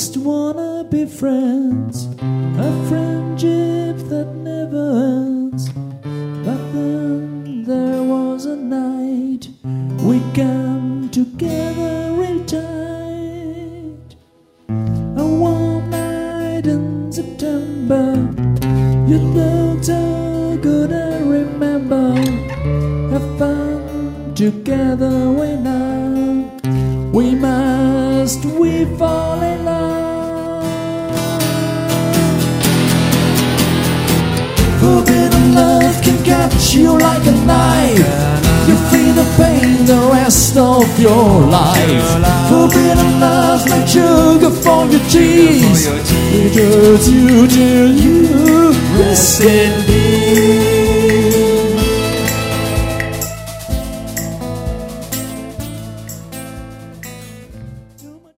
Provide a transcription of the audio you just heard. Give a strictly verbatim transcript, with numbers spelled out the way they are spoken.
just wanna be friends, a friendship that never ends. But then there was a night we came together real tight. A warm night in September, you looked so good, I remember. Have fun together we now. We must, we fall in love. Forbidden love can catch you like a knife. You feel the pain the rest of your life. Forbidden love like sugar for your teeth. It hurts you till you rest in peace.